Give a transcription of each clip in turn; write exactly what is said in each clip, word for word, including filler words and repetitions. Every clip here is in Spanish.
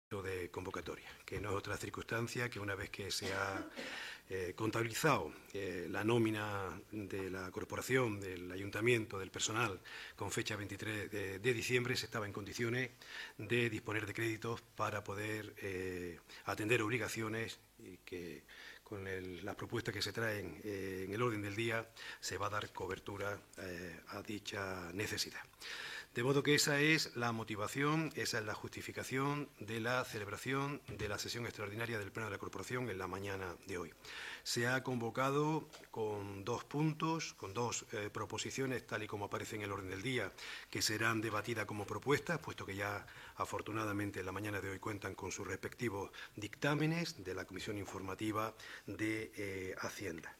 de convocatoria, que no es otra circunstancia que una vez que se ha eh, contabilizado eh, la nómina de la corporación, del ayuntamiento, del personal, con fecha veintitrés de, de diciembre, se estaba en condiciones de disponer de créditos para poder eh, atender obligaciones y que con el, las propuestas que se traen eh, en el orden del día se va a dar cobertura eh, a dicha necesidad. De modo que esa es la motivación, esa es la justificación de la celebración de la sesión extraordinaria del Pleno de la Corporación en la mañana de hoy. Se ha convocado con dos puntos, con dos eh, proposiciones, tal y como aparece en el orden del día, que serán debatidas como propuestas, puesto que ya afortunadamente en la mañana de hoy cuentan con sus respectivos dictámenes de la Comisión Informativa de eh, Hacienda.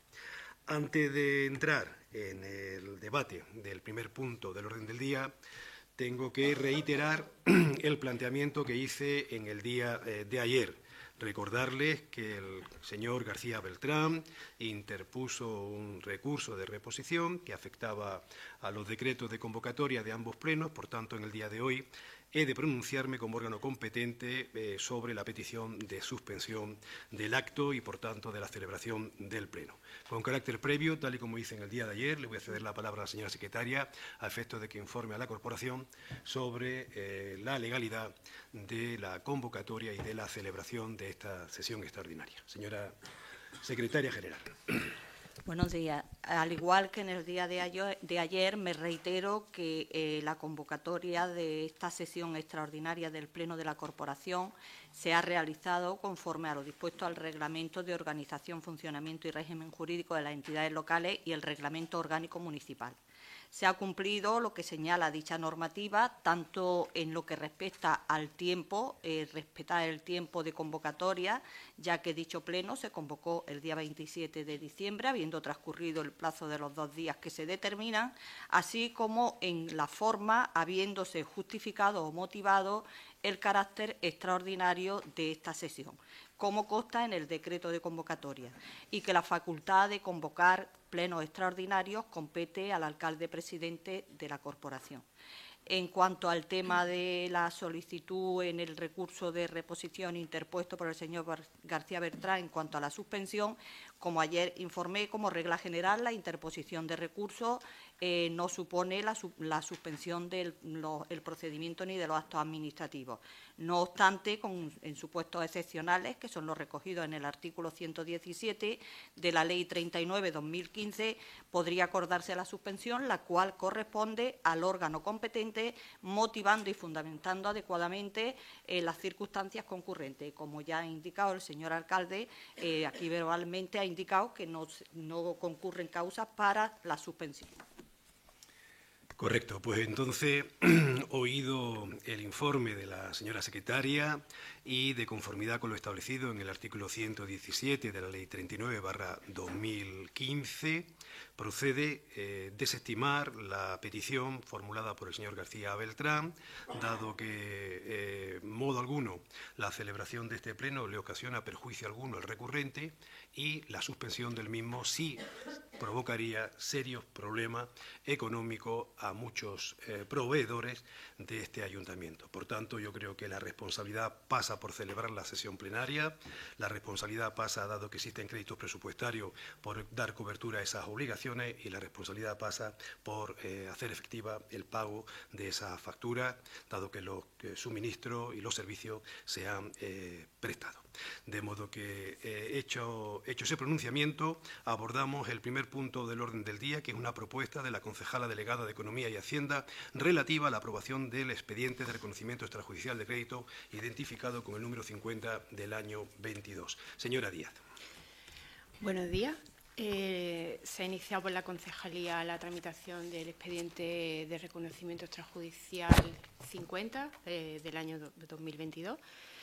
Antes de entrar en el debate del primer punto del orden del día, tengo que reiterar el planteamiento que hice en el día eh, de ayer. Recordarles que el señor García Beltrán interpuso un recurso de reposición que afectaba a los decretos de convocatoria de ambos plenos. Por tanto, en el día de hoy he de pronunciarme como órgano competente eh, sobre la petición de suspensión del acto y, por tanto, de la celebración del Pleno. Con carácter previo, tal y como hice en el día de ayer, le voy a ceder la palabra a la señora secretaria a efectos de que informe a la Corporación sobre eh, la legalidad de la convocatoria y de la celebración de esta sesión extraordinaria. Señora secretaria general. Buenos días. Al igual que en el día de ayer, de ayer me reitero que eh, la convocatoria de esta sesión extraordinaria del Pleno de la Corporación se ha realizado conforme a lo dispuesto al Reglamento de Organización, Funcionamiento y Régimen Jurídico de las Entidades Locales y el Reglamento Orgánico Municipal. Se ha cumplido lo que señala dicha normativa, tanto en lo que respecta al tiempo, eh, respetar el tiempo de convocatoria, ya que dicho pleno se convocó el día veintisiete de diciembre, habiendo transcurrido el plazo de los dos días que se determinan, así como en la forma, habiéndose justificado o motivado el carácter extraordinario de esta sesión, como consta en el decreto de convocatoria, y que la facultad de convocar plenos extraordinarios compete al alcalde presidente de la corporación. En cuanto al tema de la solicitud en el recurso de reposición interpuesto por el señor García Beltrán en cuanto a la suspensión, como ayer informé, como regla general, la interposición de recursos eh, no supone la, la suspensión del lo, el procedimiento ni de los actos administrativos. No obstante, con, en supuestos excepcionales, que son los recogidos en el artículo ciento diecisiete de la Ley treinta y nueve barra dos mil quince, podría acordarse la suspensión, la cual corresponde al órgano competente, motivando y fundamentando adecuadamente eh, las circunstancias concurrentes. Como ya ha indicado el señor alcalde, eh, aquí verbalmente ha indicado que no, no concurren causas para la suspensión. Correcto, pues entonces, oído el informe de la señora secretaria y de conformidad con lo establecido en el artículo ciento diecisiete de la Ley treinta y nueve barra dos mil quince, procede eh, desestimar la petición formulada por el señor García Beltrán, dado que, eh, modo alguno, la celebración de este pleno le ocasiona perjuicio alguno al recurrente y la suspensión del mismo sí provocaría serios problemas económicos a muchos eh, proveedores de este ayuntamiento. Por tanto, yo creo que la responsabilidad pasa por celebrar la sesión plenaria, la responsabilidad pasa, dado que existen créditos presupuestarios, por dar cobertura a esas obligaciones y la responsabilidad pasa por eh, hacer efectiva el pago de esa factura, dado que los eh, suministros y los servicios se han eh, prestado. De modo que, eh, hecho, hecho ese pronunciamiento, abordamos el primer punto del orden del día, que es una propuesta de la concejala delegada de Economía y Hacienda relativa a la aprobación del expediente de reconocimiento extrajudicial de crédito identificado con el número cincuenta del año veintidós. Señora Díaz. Buenos días. Eh, se ha iniciado por la concejalía la tramitación del expediente de reconocimiento extrajudicial cincuenta eh, del año dos mil veintidós.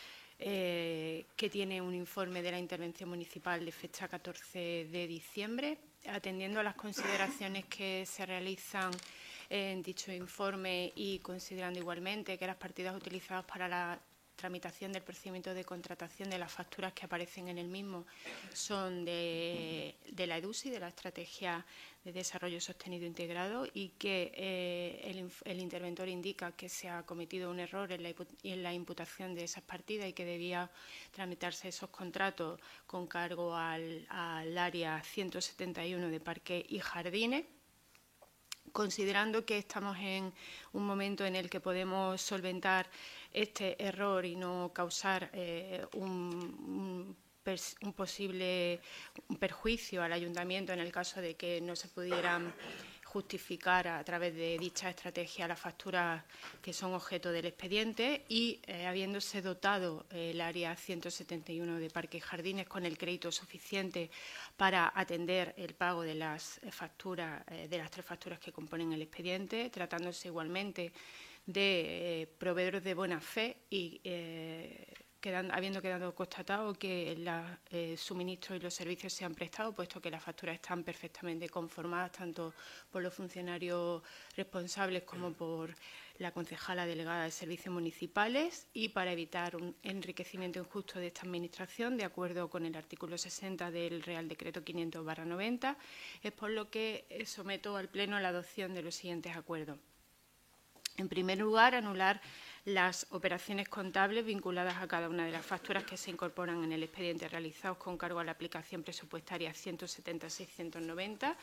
Eh, que tiene un informe de la intervención municipal de fecha catorce de diciembre. Atendiendo a las consideraciones que se realizan en dicho informe y considerando igualmente que las partidas utilizadas para la tramitación del procedimiento de contratación de las facturas que aparecen en el mismo son de, de la EDUSI, de la Estrategia de Desarrollo Sostenido Integrado, y que eh, el, el interventor indica que se ha cometido un error en la, en la imputación de esas partidas y que debía tramitarse esos contratos con cargo al, al área ciento setenta y uno de Parques y Jardines. Considerando que estamos en un momento en el que podemos solventar este error y no causar eh, un, un, un posible un perjuicio al ayuntamiento en el caso de que no se pudieran justificar a través de dicha estrategia las facturas que son objeto del expediente, y eh, habiéndose dotado eh, el área ciento setenta y uno de Parques y Jardines con el crédito suficiente para atender el pago de las facturas, eh, de las tres facturas que componen el expediente, tratándose igualmente de eh, proveedores de buena fe y eh, Quedando, habiendo quedado constatado que el eh, suministro y los servicios se han prestado, puesto que las facturas están perfectamente conformadas tanto por los funcionarios responsables como por la concejala delegada de Servicios Municipales, y para evitar un enriquecimiento injusto de esta Administración, de acuerdo con el artículo sesenta del Real Decreto quinientos barra noventa, es por lo que someto al Pleno la adopción de los siguientes acuerdos. En primer lugar, anular las operaciones contables vinculadas a cada una de las facturas que se incorporan en el expediente realizados con cargo a la aplicación presupuestaria ciento setenta mil seiscientos noventa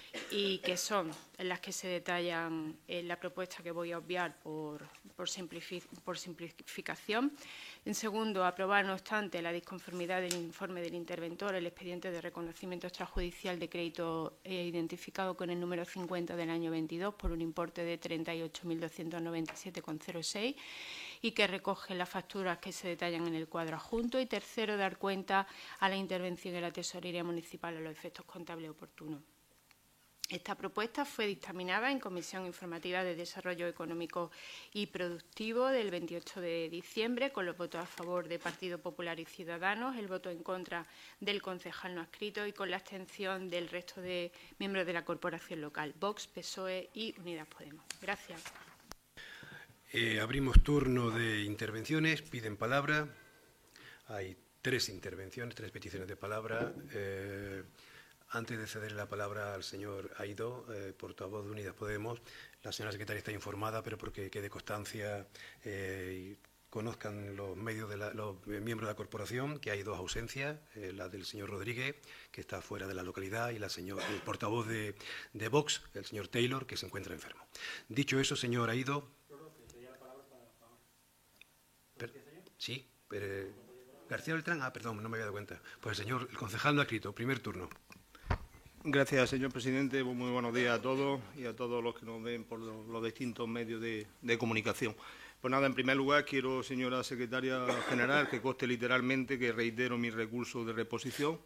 y que son las que se detallan en la propuesta que voy a obviar por, por, simplific, por simplificación. En segundo, aprobar, no obstante la disconformidad del informe del interventor, el expediente de reconocimiento extrajudicial de crédito eh, identificado con el número cincuenta del año veintidós por un importe de treinta y ocho mil doscientos noventa y siete coma cero seis y que recoge las facturas que se detallan en el cuadro adjunto. Y tercero, dar cuenta a la intervención de la Tesorería Municipal a los efectos contables oportunos. Esta propuesta fue dictaminada en Comisión Informativa de Desarrollo Económico y Productivo del veintiocho de diciembre, con los votos a favor de Partido Popular y Ciudadanos, el voto en contra del concejal no adscrito y con la abstención del resto de miembros de la corporación local, Vox, P S O E y Unidas Podemos. Gracias. Eh, abrimos turno de intervenciones. Piden palabra. Hay tres intervenciones, tres peticiones de palabra. Eh, Antes de ceder la palabra al señor Aidó, eh, portavoz de Unidas Podemos, la señora secretaria está informada, pero porque quede constancia eh, y conozcan los medios de la, los miembros de la corporación que hay dos ausencias, eh, la del señor Rodríguez, que está fuera de la localidad, y la señor, el portavoz de, de Vox, el señor Taylor, que se encuentra enfermo. Dicho eso, señor Aidó. Sí, pero García Beltrán, ah, perdón, no me había dado cuenta. Pues el señor, el concejal no ha escrito, primer turno. Gracias, señor presidente. Muy buenos días a todos y a todos los que nos ven por los, los distintos medios de, de comunicación. Pues nada, en primer lugar quiero, señora secretaria general, que conste literalmente que reitero mi recurso de reposición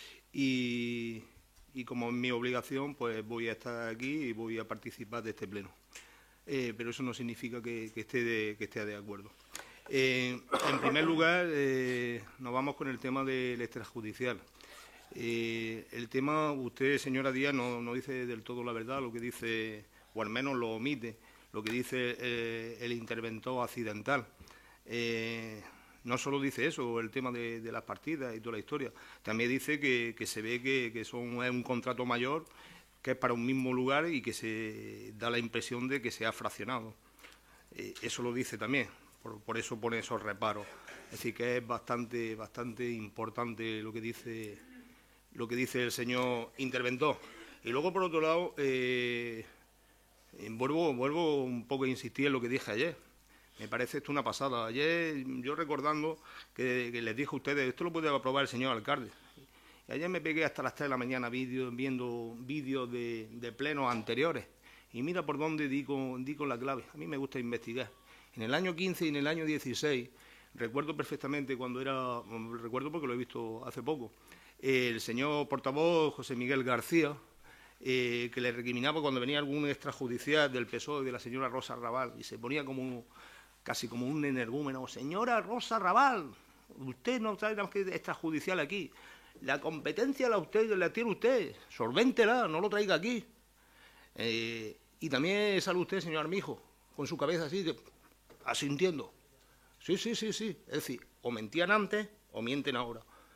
y, y como es mi obligación, pues voy a estar aquí y voy a participar de este pleno. Eh, pero eso no significa que, que, esté, de, que esté de acuerdo. Eh, en primer lugar, eh, nos vamos con el tema del extrajudicial. Eh, el tema, usted, señora Díaz, no, no dice del todo la verdad, lo que dice, o al menos lo omite, lo que dice eh, el interventor accidental. Eh, no solo dice eso, el tema de, de las partidas y toda la historia, también dice que, que se ve que, que son, es un contrato mayor, que es para un mismo lugar y que se da la impresión de que se ha fraccionado. Eh, eso lo dice también, por, por eso pone esos reparos. Es decir, que es bastante, bastante importante lo que dice... lo que dice el señor interventor. Y luego, por otro lado, eh, vuelvo, vuelvo un poco a insistir en lo que dije ayer. Me parece esto una pasada. Ayer, yo recordando que, que les dije a ustedes, esto lo puede aprobar el señor alcalde. Y ayer me pegué hasta las tres de la mañana video, viendo vídeos de, de plenos anteriores. Y mira por dónde di con, di con la clave. A mí me gusta investigar. En el año quince y en el año dieciséis, recuerdo perfectamente cuando era... Recuerdo porque lo he visto hace poco. El señor portavoz José Miguel García, eh, que le recriminaba cuando venía algún extrajudicial del P S O E de la señora Rosa Raval y se ponía como casi como un energúmeno. Señora Rosa Raval, usted no trae nada más que extrajudicial aquí. La competencia la, usted, la tiene usted, solvéntela, no lo traiga aquí. Eh, y también sale usted, señor Armijo, con su cabeza así, de, asintiendo. Sí, sí, sí, sí. Es decir, o mentían antes o mienten ahora.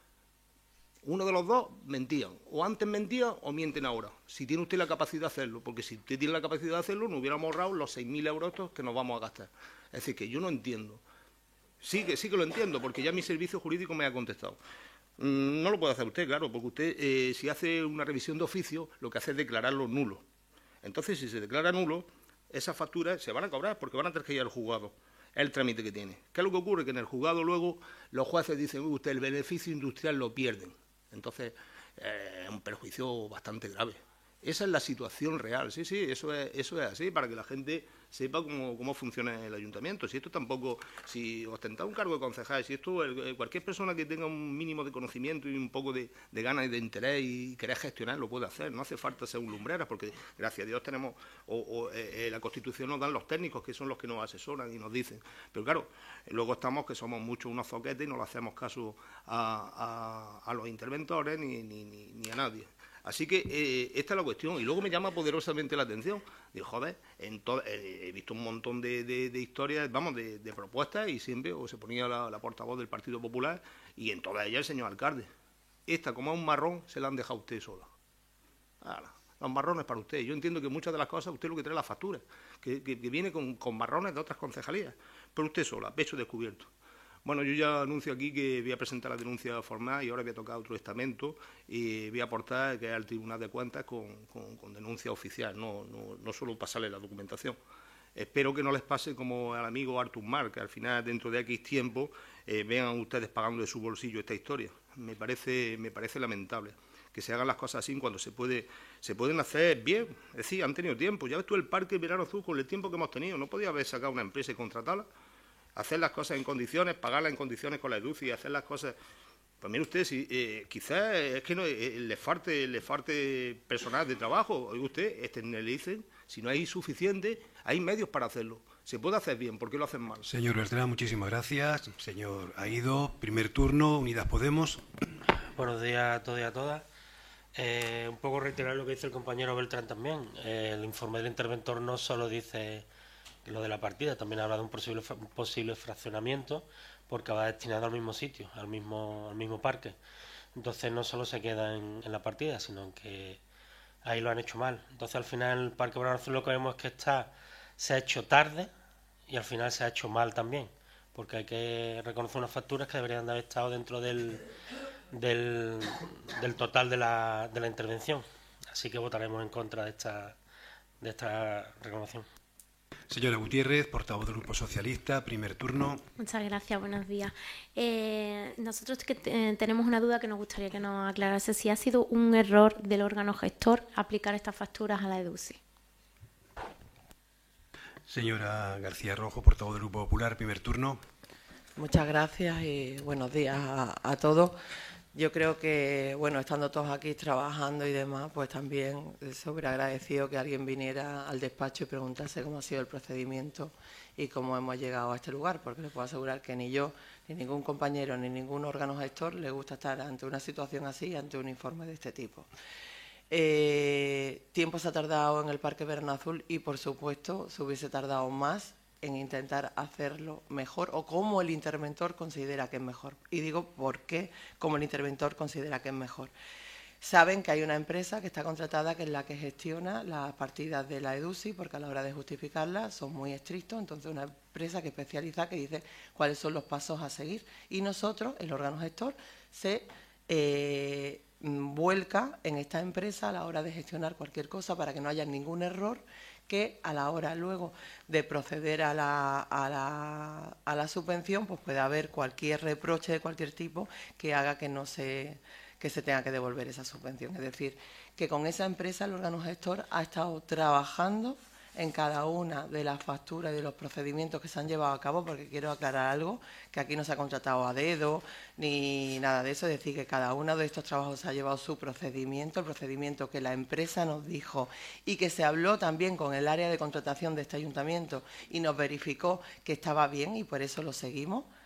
Uno de los dos mentían. O antes mentían o mienten ahora. Si tiene usted la capacidad de hacerlo. Porque si usted tiene la capacidad de hacerlo, no hubiéramos ahorrado los seis mil euros estos que nos vamos a gastar. Es decir, que yo no entiendo. Sí que, sí que lo entiendo, porque ya mi servicio jurídico me ha contestado. Mm, no lo puede hacer usted, claro, porque usted, eh, si hace una revisión de oficio, lo que hace es declararlo nulo. Entonces, si se declara nulo, esas facturas se van a cobrar porque van a tener que ir al juzgado. Es el trámite que tiene. ¿Qué es lo que ocurre? Que en el juzgado luego los jueces dicen, uy, usted el beneficio industrial lo pierden. Entonces, eh, es un perjuicio bastante grave. Esa es la situación real, sí, sí, eso es, eso es así, para que la gente sepa cómo, cómo funciona el ayuntamiento. Si esto tampoco, si ostentar un cargo de concejal, si esto, el, cualquier persona que tenga un mínimo de conocimiento y un poco de, de ganas y de interés y querer gestionar, lo puede hacer. No hace falta ser un lumbrera, porque gracias a Dios tenemos, o, o eh, la Constitución nos dan los técnicos, que son los que nos asesoran y nos dicen. Pero claro, luego estamos que somos muchos unos zoquetes y no le hacemos caso a, a, a los interventores ni, ni, ni, ni a nadie. Así que eh, esta es la cuestión. Y luego me llama poderosamente la atención. Digo, joder, en eh, he visto un montón de, de, de historias, vamos, de, de propuestas, y siempre o se ponía la, la portavoz del Partido Popular, y en todas ellas el señor alcalde. Esta, como es un marrón, se la han dejado a usted sola. Ahora, los marrones para usted. Yo entiendo que muchas de las cosas usted lo que trae es la factura, que, que, que viene con, con marrones de otras concejalías. Pero usted sola, pecho descubierto. Bueno, yo ya anuncio aquí que voy a presentar la denuncia formal y ahora voy a tocar otro estamento y voy a aportar que es al Tribunal de Cuentas con, con, con denuncia oficial, no, no, no solo pasarle la documentación. Espero que no les pase como al amigo Artur Mas, que al final, dentro de X tiempo, eh, vean ustedes pagando de su bolsillo esta historia. Me parece, me parece lamentable que se hagan las cosas así cuando se puede, se pueden hacer bien. Es decir, han tenido tiempo. Ya ves tú el Parque Verano Azul con el tiempo que hemos tenido. No podía haber sacado una empresa y contratarla. Hacer las cosas en condiciones, pagarlas en condiciones con la EDUCI, hacer las cosas. Pues mire usted, si, eh, quizás es que no, eh, le falte le falte personal de trabajo. Oiga usted, externalicen, si no hay suficiente, hay medios para hacerlo. Se puede hacer bien, ¿por qué lo hacen mal? Señor Bertrán, muchísimas gracias. Señor Aído, primer turno, Unidas Podemos. Buenos días a todos y a todas. Eh, un poco reiterar lo que dice el compañero Beltrán también. Eh, el informe del interventor no solo dice lo de la partida, también habla de un posible, un posible fraccionamiento porque va destinado al mismo sitio, al mismo, al mismo parque. Entonces no solo se queda en, en la partida, sino que ahí lo han hecho mal. Entonces al final el Parque Verano Azul lo que vemos es que está, se ha hecho tarde y al final se ha hecho mal también, porque hay que reconocer unas facturas que deberían de haber estado dentro del, del, del total de la, de la intervención. Así que votaremos en contra de esta, de esta reclamación. Señora Gutiérrez, portavoz del Grupo Socialista, primer turno. Muchas gracias, buenos días. Eh, nosotros que tenemos una duda que nos gustaría que nos aclarase si ha sido un error del órgano gestor aplicar estas facturas a la EDUCI. Señora García Rojo, portavoz del Grupo Popular, primer turno. Muchas gracias y buenos días a, a todos. Yo creo que, bueno, estando todos aquí trabajando y demás, pues también sobre agradecido que alguien viniera al despacho y preguntase cómo ha sido el procedimiento y cómo hemos llegado a este lugar, porque les puedo asegurar que ni yo, ni ningún compañero, ni ningún órgano gestor le gusta estar ante una situación así, ante un informe de este tipo. Eh, tiempo se ha tardado en el Parque Verano Azul y, por supuesto, se hubiese tardado más en intentar hacerlo mejor o como el interventor considera que es mejor. Y digo por qué como el interventor considera que es mejor. Saben que hay una empresa que está contratada que es la que gestiona las partidas de la EDUCI, porque a la hora de justificarlas son muy estrictos, entonces una empresa que especializa que dice cuáles son los pasos a seguir. Y nosotros, el órgano gestor, se eh, vuelca en esta empresa a la hora de gestionar cualquier cosa para que no haya ningún error, que a la hora luego de proceder a la, a la, a la subvención pues puede haber cualquier reproche de cualquier tipo que haga que no se, que se tenga que devolver esa subvención. Es decir, que con esa empresa el órgano gestor ha estado trabajando en cada una de las facturas y de los procedimientos que se han llevado a cabo, porque quiero aclarar algo, que aquí no se ha contratado a dedo ni nada de eso, es decir, que cada uno de estos trabajos se ha llevado su procedimiento, el procedimiento que la empresa nos dijo y que se habló también con el área de contratación de este ayuntamiento y nos verificó que estaba bien y por eso lo seguimos.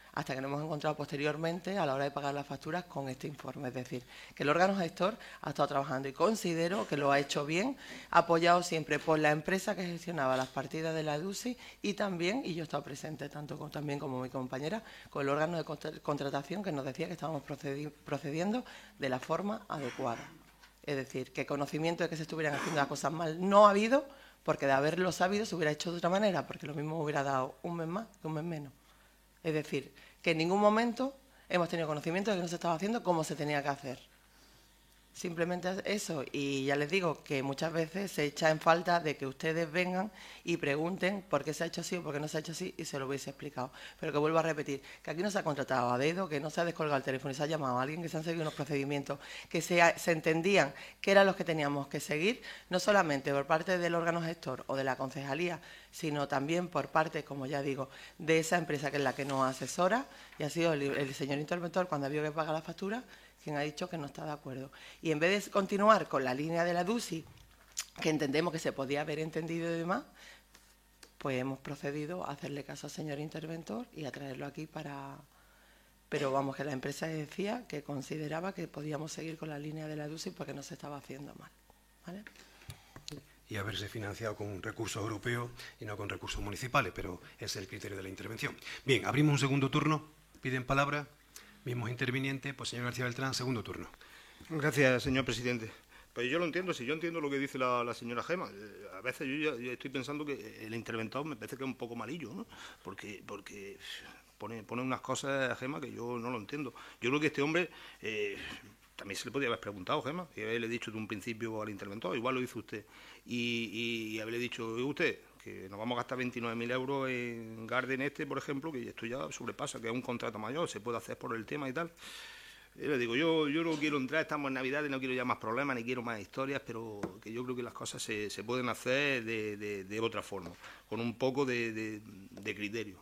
hasta que nos hemos encontrado posteriormente a la hora de pagar las facturas con este informe. Es decir, que el órgano gestor ha estado trabajando y considero que lo ha hecho bien, apoyado siempre por la empresa que gestionaba las partidas de la DUSI y también, y yo he estado presente tanto con, también como mi compañera, con el órgano de contratación que nos decía que estábamos procedi procediendo de la forma adecuada. Es decir, que conocimiento de que se estuvieran haciendo las cosas mal no ha habido, porque de haberlo sabido se hubiera hecho de otra manera, porque lo mismo hubiera dado un mes más que un mes menos. Es decir, que en ningún momento hemos tenido conocimiento de que no se estaba haciendo como se tenía que hacer. Simplemente eso, y ya les digo que muchas veces se echa en falta de que ustedes vengan y pregunten por qué se ha hecho así o por qué no se ha hecho así y se lo hubiese explicado. Pero que vuelvo a repetir, que aquí no se ha contratado a dedo, que no se ha descolgado el teléfono y se ha llamado a alguien, que se han seguido unos procedimientos, que se, ha, se entendían que eran los que teníamos que seguir, no solamente por parte del órgano gestor o de la concejalía, sino también por parte, como ya digo, de esa empresa que es la que nos asesora, y ha sido el, el señor interventor, cuando ha habido que pagar la factura, quien ha dicho que no está de acuerdo. Y en vez de continuar con la línea de la DUSI, que entendemos que se podía haber entendido y demás, pues hemos procedido a hacerle caso al señor interventor y a traerlo aquí para... Pero vamos, que la empresa decía que consideraba que podíamos seguir con la línea de la DUSI porque no se estaba haciendo mal. ¿Vale? Y haberse financiado con recursos europeos y no con recursos municipales, pero ese es el criterio de la intervención. Bien, abrimos un segundo turno. Piden palabra. Mismos intervinientes, pues señor García Beltrán, segundo turno. Gracias, señor presidente. Pues yo lo entiendo, si yo entiendo lo que dice la, la señora Gema. Eh, a veces yo ya, ya estoy pensando que el interventor me parece que es un poco malillo, ¿no? Porque, porque pone, pone unas cosas a Gema que yo no lo entiendo. Yo creo que este hombre... Eh, también se le podía haber preguntado, Gema, y haberle dicho de un principio al interventor, igual lo hizo usted, y, y, y haberle dicho, ¿y usted? Que nos vamos a gastar veintinueve mil euros en Garden este, por ejemplo, que esto ya sobrepasa, que es un contrato mayor, se puede hacer por el tema y tal. Y le digo, yo, yo no quiero entrar, estamos en Navidad y no quiero ya más problemas, ni quiero más historias, pero que yo creo que las cosas se, se pueden hacer de, de, de otra forma, con un poco de, de, de criterio.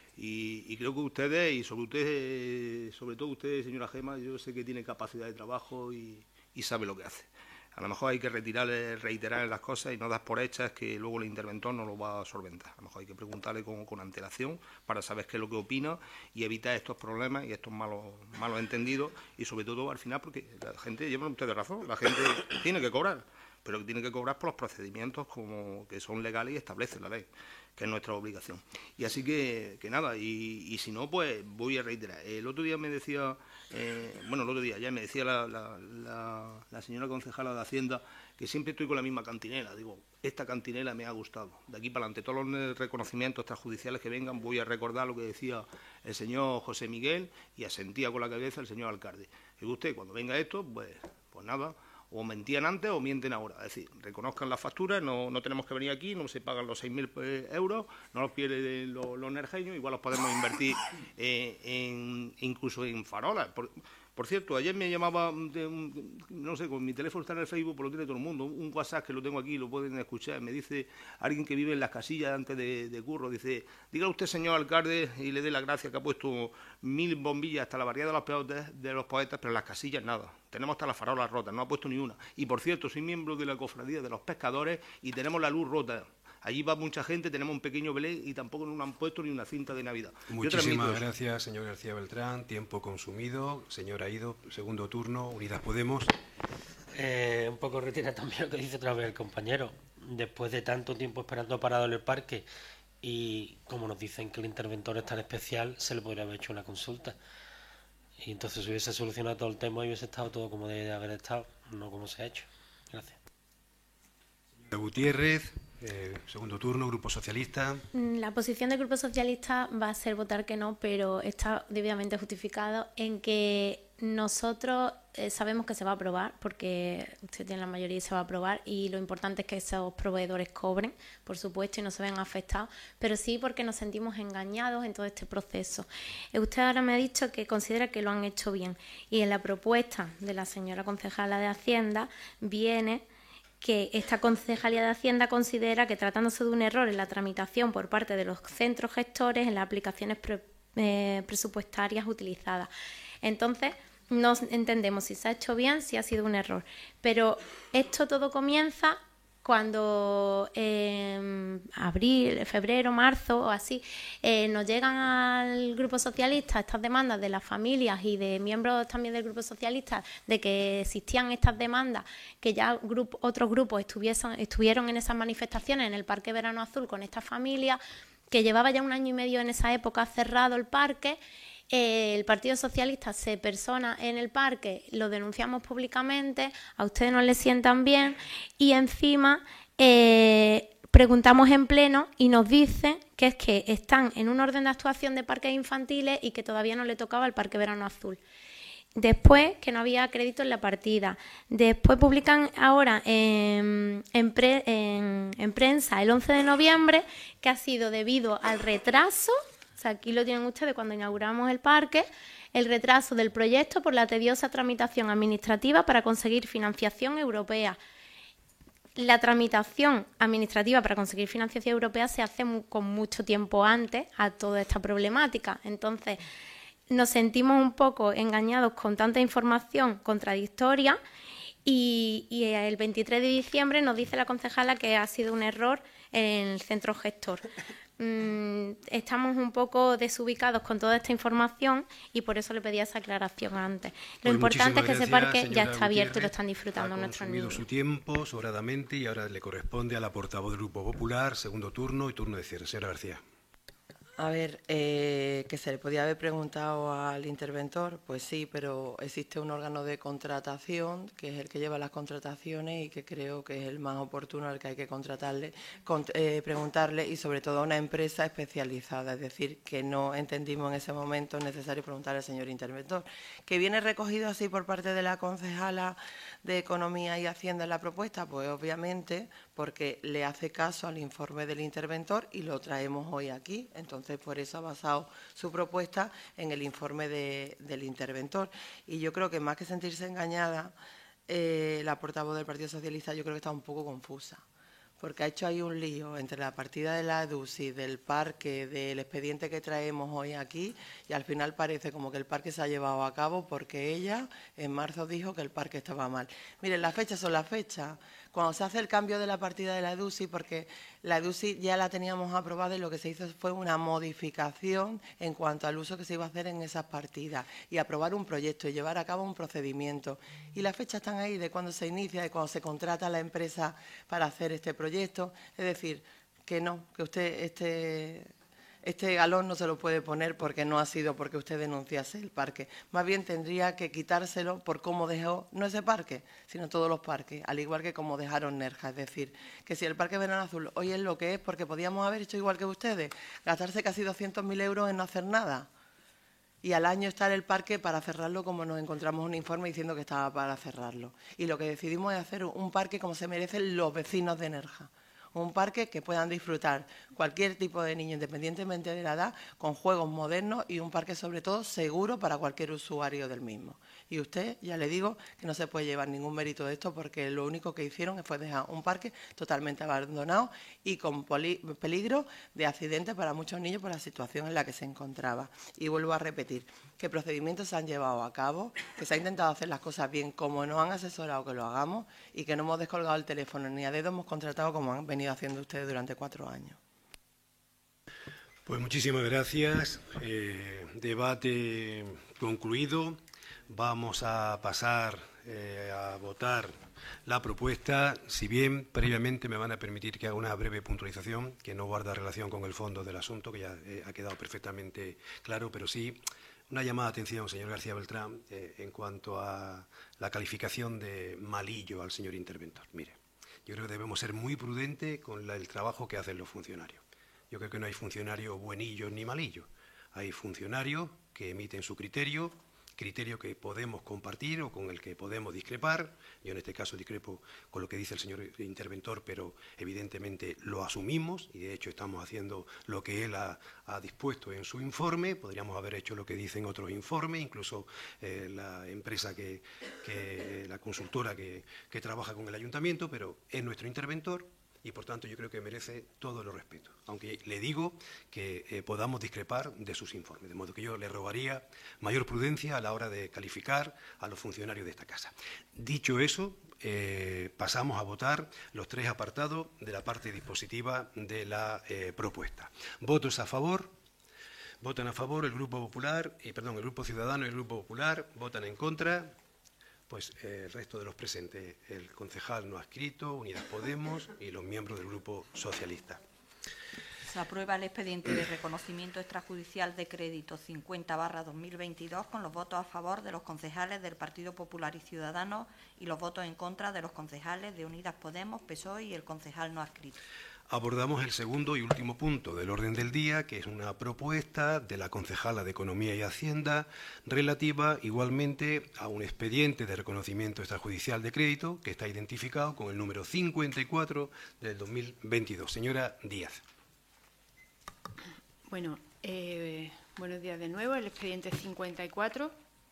Y, y creo que ustedes, y sobre ustedes, sobre todo usted, señora Gema, yo sé que tiene capacidad de trabajo y, y sabe lo que hace. A lo mejor hay que retirar, reiterar las cosas y no dar por hechas que luego el interventor no lo va a solventar. A lo mejor hay que preguntarle con, con antelación para saber qué es lo que opina y evitar estos problemas y estos malos, malos entendidos y sobre todo al final porque la gente, llevan ustedes razón, la gente tiene que cobrar, pero que tiene que cobrar por los procedimientos como que son legales y establece la ley, que es nuestra obligación. Y así que, que nada, y, y si no, pues voy a reiterar. El otro día me decía, eh, bueno, el otro día ya me decía la, la, la, la señora concejala de Hacienda que siempre estoy con la misma cantinela. Digo, esta cantinela me ha gustado. De aquí para adelante, todos los reconocimientos extrajudiciales que vengan, voy a recordar lo que decía el señor José Miguel y asentía con la cabeza el señor alcalde. Y usted, cuando venga esto, pues, pues nada... o mentían antes o mienten ahora. Es decir, reconozcan las facturas, no, no tenemos que venir aquí, no se pagan los seis mil euros, no los pierden los, los nerjeños, igual los podemos invertir eh, en, incluso en farolas. Por, por cierto, ayer me llamaba, de un, no sé, con mi teléfono está en el Facebook, pues lo tiene todo el mundo, un WhatsApp que lo tengo aquí, lo pueden escuchar, me dice alguien que vive en las casillas antes de, de curro, dice, diga usted, señor alcalde, y le dé la gracia que ha puesto mil bombillas hasta la variedad de los poetas, de los poetas, pero en las casillas nada. Tenemos hasta las farolas rotas, no ha puesto ni una. Y por cierto, soy miembro de la cofradía de los pescadores y tenemos la luz rota. Allí va mucha gente, tenemos un pequeño Belén y tampoco nos han puesto ni una cinta de Navidad. Muchísimas gracias, señor García Beltrán. Tiempo consumido. Señor Aído, segundo turno. Unidas Podemos. Eh, un poco retira también lo que dice otra vez el compañero. Después de tanto tiempo esperando parado en el parque y como nos dicen que el interventor es tan especial, se le podría haber hecho una consulta. Y entonces hubiese solucionado todo el tema y hubiese estado todo como debe de haber estado, no como se ha hecho. Gracias. Señora Gutiérrez, eh, segundo turno, Grupo Socialista. La posición del Grupo Socialista va a ser votar que no, pero está debidamente justificado en que nosotros eh, sabemos que se va a aprobar, porque usted tiene la mayoría y se va a aprobar, y lo importante es que esos proveedores cobren, por supuesto, y no se vean afectados, pero sí porque nos sentimos engañados en todo este proceso. Eh, usted ahora me ha dicho que considera que lo han hecho bien, y en la propuesta de la señora concejala de Hacienda viene que esta Concejalía de Hacienda considera que tratándose de un error en la tramitación por parte de los centros gestores en las aplicaciones pre, eh, presupuestarias utilizadas. Entonces, no entendemos si se ha hecho bien, si ha sido un error. Pero esto todo comienza cuando en eh, abril, febrero, marzo o así, eh, nos llegan al Grupo Socialista estas demandas de las familias y de miembros también del Grupo Socialista de que existían estas demandas, que ya grupo, otros grupos estuviesen, estuvieron en esas manifestaciones en el Parque Verano Azul con estas familias, que llevaba ya un año y medio en esa época cerrado el parque. Eh, el Partido Socialista se persona en el parque, lo denunciamos públicamente, a ustedes no les sientan bien y encima eh, preguntamos en pleno y nos dicen que es que están en un orden de actuación de parques infantiles y que todavía no le tocaba el Parque Verano Azul. Después, que no había crédito en la partida. Después publican ahora en, en, pre, en, en prensa el once de noviembre que ha sido debido al retraso. O sea, aquí lo tienen ustedes cuando inauguramos el parque, el retraso del proyecto por la tediosa tramitación administrativa para conseguir financiación europea. La tramitación administrativa para conseguir financiación europea se hace mu- con mucho tiempo antes a toda esta problemática. Entonces, nos sentimos un poco engañados con tanta información contradictoria y, y el veintitrés de diciembre nos dice la concejala que ha sido un error en el centro gestor. Estamos un poco desubicados con toda esta información y por eso le pedía esa aclaración antes. Lo pues importante es que gracias, ese parque ya está Gutiérrez, abierto y lo están disfrutando ha nuestros niños. Ha consumido su tiempo sobradamente y ahora le corresponde a la portavoz del Grupo Popular, segundo turno y turno de cierre. Señora García. A ver, eh, que se le podía haber preguntado al interventor, pues sí, pero existe un órgano de contratación que es el que lleva las contrataciones y que creo que es el más oportuno al que hay que contratarle, con, eh, preguntarle y sobre todo a una empresa especializada, es decir, que no entendimos en ese momento necesario preguntar al señor interventor. Que viene recogido así por parte de la concejala de Economía y Hacienda en la propuesta, pues obviamente porque le hace caso al informe del interventor y lo traemos hoy aquí. Entonces, por eso ha basado su propuesta en el informe de, del interventor. Y yo creo que más que sentirse engañada, eh, la portavoz del Partido Socialista yo creo que está un poco confusa, porque ha hecho ahí un lío entre la partida de la EDUSI, del parque, del expediente que traemos hoy aquí, y al final parece como que el parque se ha llevado a cabo porque ella en marzo dijo que el parque estaba mal. Miren, las fechas son las fechas. Cuando se hace el cambio de la partida de la EDUSI, porque la EDUSI ya la teníamos aprobada y lo que se hizo fue una modificación en cuanto al uso que se iba a hacer en esas partidas y aprobar un proyecto y llevar a cabo un procedimiento. Y las fechas están ahí de cuando se inicia, de cuando se contrata a la empresa para hacer este proyecto. Es decir, que no, que usted este... Este galón no se lo puede poner porque no ha sido porque usted denunciase el parque. Más bien tendría que quitárselo por cómo dejó, no ese parque, sino todos los parques, al igual que como dejaron Nerja. Es decir, que si el Parque Verano Azul hoy es lo que es, porque podíamos haber hecho igual que ustedes, gastarse casi doscientos mil euros en no hacer nada. Y al año estar el parque para cerrarlo, como nos encontramos un informe diciendo que estaba para cerrarlo. Y lo que decidimos es hacer un parque como se merecen los vecinos de Nerja. Un parque que puedan disfrutar cualquier tipo de niño, independientemente de la edad, con juegos modernos y un parque, sobre todo, seguro para cualquier usuario del mismo. Y usted, ya le digo, que no se puede llevar ningún mérito de esto porque lo único que hicieron fue dejar un parque totalmente abandonado y con peligro de accidentes para muchos niños por la situación en la que se encontraba. Y vuelvo a repetir, que procedimientos se han llevado a cabo, que se ha intentado hacer las cosas bien como nos han asesorado que lo hagamos y que no hemos descolgado el teléfono ni a dedo hemos contratado como han venido haciendo ustedes durante cuatro años. Pues muchísimas gracias. Eh, debate concluido. Vamos a pasar eh, a votar la propuesta, si bien previamente me van a permitir que haga una breve puntualización que no guarda relación con el fondo del asunto, que ya eh, ha quedado perfectamente claro, pero sí una llamada de atención, señor García Beltrán, eh, en cuanto a la calificación de malillo al señor interventor. Mire, yo creo que debemos ser muy prudentes con la, el trabajo que hacen los funcionarios. Yo creo que no hay funcionarios buenillos ni malillos. Hay funcionarios que emiten su criterio, criterio que podemos compartir o con el que podemos discrepar. Yo en este caso discrepo con lo que dice el señor interventor, pero evidentemente lo asumimos y de hecho estamos haciendo lo que él ha, ha dispuesto en su informe. Podríamos haber hecho lo que dicen otros informes, incluso eh, la empresa, que, que la consultora que, que trabaja con el ayuntamiento, pero es nuestro interventor y, por tanto, yo creo que merece todo el respeto, aunque le digo que eh, podamos discrepar de sus informes, de modo que yo le rogaría mayor prudencia a la hora de calificar a los funcionarios de esta casa. Dicho eso, eh, pasamos a votar los tres apartados de la parte dispositiva de la eh, propuesta. ¿Votos a favor? Votan a favor el Grupo Popular, y perdón, el Grupo Ciudadano y el Grupo Popular. ¿Votan en contra? Pues eh, el resto de los presentes, el concejal no adscrito, Unidas Podemos y los miembros del Grupo Socialista. Se aprueba el expediente de reconocimiento extrajudicial de crédito cincuenta barra dos mil veintidós con los votos a favor de los concejales del Partido Popular y Ciudadanos y los votos en contra de los concejales de Unidas Podemos, P S O E y el concejal no adscrito. Abordamos el segundo y último punto del orden del día, que es una propuesta de la concejala de Economía y Hacienda relativa igualmente a un expediente de reconocimiento extrajudicial de crédito que está identificado con el número cincuenta y cuatro del dos mil veintidós. Señora Díaz. Bueno, eh, buenos días de nuevo. El expediente cincuenta y cuatro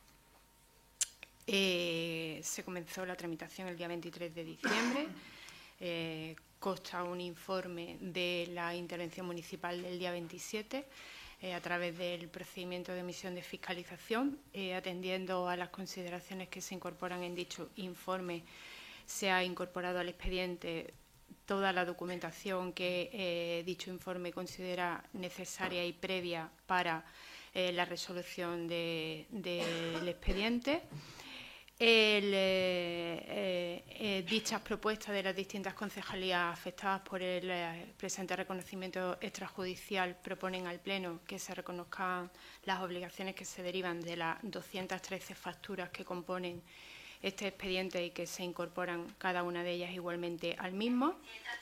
eh, se comenzó la tramitación el día veintitrés de diciembre. Eh, consta un informe de la intervención municipal del día veintisiete eh, a través del procedimiento de emisión de fiscalización. Eh, atendiendo a las consideraciones que se incorporan en dicho informe, se ha incorporado al expediente toda la documentación que eh, dicho informe considera necesaria y previa para eh, la resolución de, del expediente. El, eh, eh, dichas propuestas de las distintas concejalías afectadas por el eh, presente reconocimiento extrajudicial proponen al Pleno que se reconozcan las obligaciones que se derivan de las doscientas trece facturas que componen este expediente y que se incorporan cada una de ellas igualmente al mismo,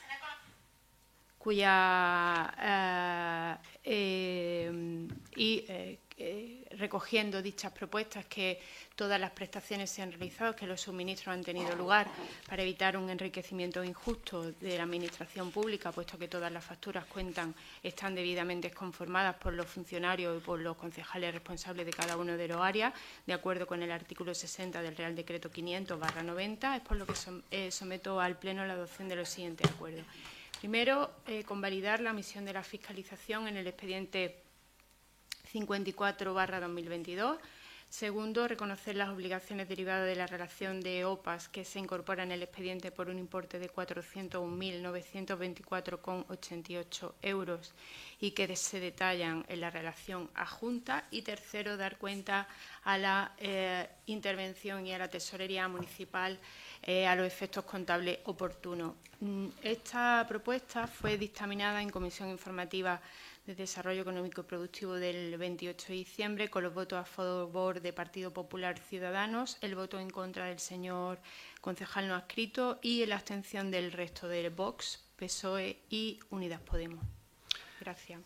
cuya eh, eh, y eh, eh, recogiendo dichas propuestas que todas las prestaciones se han realizado, que los suministros han tenido lugar para evitar un enriquecimiento injusto de la Administración pública, puesto que todas las facturas cuentan, están debidamente conformadas por los funcionarios y por los concejales responsables de cada uno de los áreas, de acuerdo con el artículo sesenta del Real Decreto quinientos barra noventa, es por lo que som eh, someto al Pleno la adopción de los siguientes acuerdos. Primero, eh, convalidar la emisión de la fiscalización en el expediente cincuenta y cuatro barra dos mil veintidós. Segundo, reconocer las obligaciones derivadas de la relación de O P A S que se incorpora en el expediente por un importe de cuatrocientos un mil novecientos veinticuatro coma ochenta y ocho euros y que se detallan en la relación adjunta. Y tercero, dar cuenta a la eh, intervención y a la tesorería municipal eh, a los efectos contables oportunos. Esta propuesta fue dictaminada en Comisión Informativa de Desarrollo Económico y Productivo del veintiocho de diciembre, con los votos a favor de Partido Popular Ciudadanos, el voto en contra del señor concejal no adscrito y la abstención del resto del Vox, P S O E y Unidas Podemos. Gracias.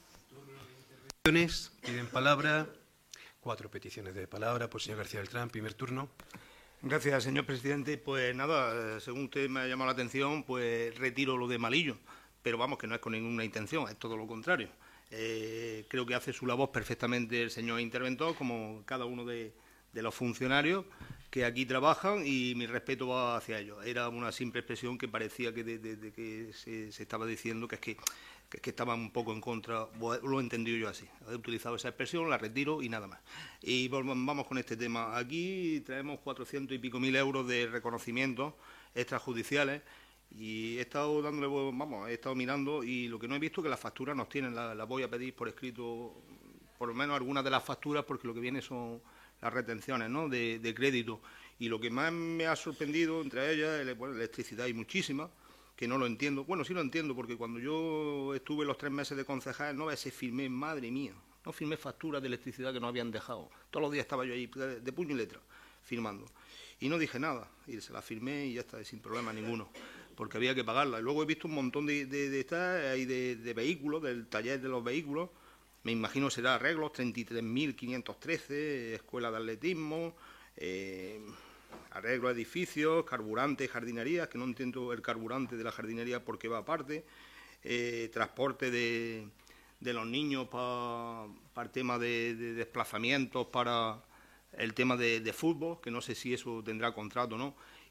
Piden palabra. Cuatro peticiones de palabra por el señor García Beltrán. Primer turno. Gracias, señor presidente. Pues nada, según usted me ha llamado la atención, pues retiro lo de Malillo, pero vamos, que no es con ninguna intención, es todo lo contrario. Eh, creo que hace su labor perfectamente el señor interventor, como cada uno de, de los funcionarios que aquí trabajan, y mi respeto va hacia ellos. Era una simple expresión que parecía que, de, de, de que se, se estaba diciendo que es que, que, que estaban un poco en contra. Lo he entendido yo así. He utilizado esa expresión, la retiro y nada más. Y vamos con este tema. Aquí traemos cuatrocientos y pico mil euros de reconocimientos extrajudiciales. Y he estado dándole, vamos, he estado mirando y lo que no he visto es que las facturas nos tienen, las la voy a pedir por escrito, por lo menos algunas de las facturas, porque lo que viene son las retenciones, ¿no?, de, de crédito. Y lo que más me ha sorprendido, entre ellas, bueno, electricidad hay muchísimas, que no lo entiendo. Bueno, sí lo entiendo, porque cuando yo estuve los tres meses de concejal, no se firmé, madre mía, no firmé facturas de electricidad que nos habían dejado. Todos los días estaba yo ahí, de, de puño y letra, firmando. Y no dije nada, y se la firmé y ya está, sin problema ninguno, porque había que pagarla. Y luego he visto un montón de, de, de, de, de, de vehículos, del taller de los vehículos, me imagino será arreglos, treinta y tres mil quinientos trece, escuela de atletismo, eh, arreglo de edificios, carburante, jardinería, que no entiendo el carburante de la jardinería porque va aparte, eh, transporte de, de los niños para pa el tema de, de desplazamientos, para el tema de, de fútbol, que no sé si eso tendrá contrato o no.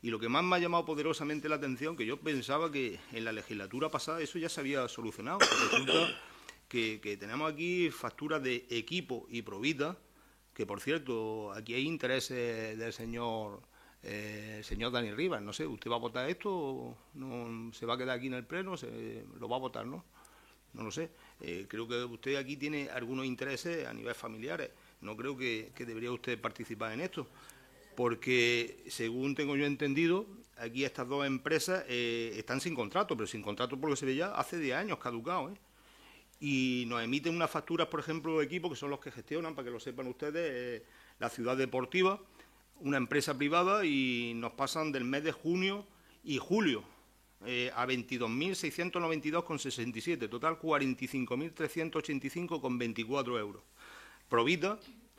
Y lo que más me ha llamado poderosamente la atención, que yo pensaba que en la legislatura pasada eso ya se había solucionado. Resulta que, que tenemos aquí facturas de Equipo y Provita, que por cierto, aquí hay intereses del señor eh, señor Dani Rivas. No sé, ¿usted va a votar esto o no, se va a quedar aquí en el Pleno? Se, ¿Lo va a votar, no? No lo sé. Eh, creo que usted aquí tiene algunos intereses a nivel familiares. No creo que, que debería usted participar en esto, porque, según tengo yo entendido, aquí estas dos empresas eh, están sin contrato, pero sin contrato, por lo que se ve ya, hace diez años caducado, ¿eh? Y nos emiten unas facturas, por ejemplo, de Equipo, que son los que gestionan, para que lo sepan ustedes, eh, la Ciudad Deportiva, una empresa privada, y nos pasan del mes de junio y julio eh, a veintidós mil seiscientos noventa y dos con sesenta y siete, total cuarenta y cinco mil trescientos ochenta y cinco con veinticuatro euros. Provita,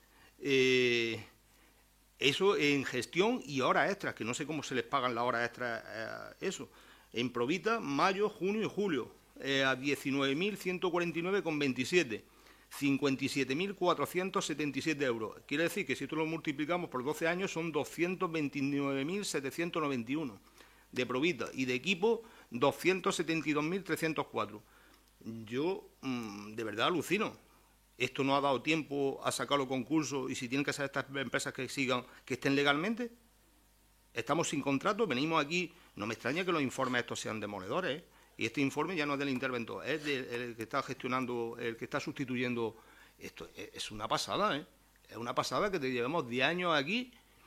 eh, eso en gestión y horas extras, que no sé cómo se les pagan las horas extras, eh, eso. En Provita, mayo, junio y julio, eh, a diecinueve mil ciento cuarenta y nueve con veintisiete, cincuenta y siete mil cuatrocientos setenta y siete euros. Quiere decir que si esto lo multiplicamos por doce años son doscientos veintinueve mil setecientos noventa y uno de Provita, y de Equipo doscientos setenta y dos mil trescientos cuatro. Yo mmm, de verdad alucino. ¿Esto no ha dado tiempo a sacarlo concurso? Y si tienen que ser estas empresas que sigan, que estén legalmente. Estamos sin contrato, venimos aquí. No me extraña que los informes estos sean demoledores, ¿eh? Y este informe ya no es del interventor, es del que está gestionando, el que está sustituyendo. Esto es una pasada, ¿eh? Es una pasada que te llevamos diez años aquí.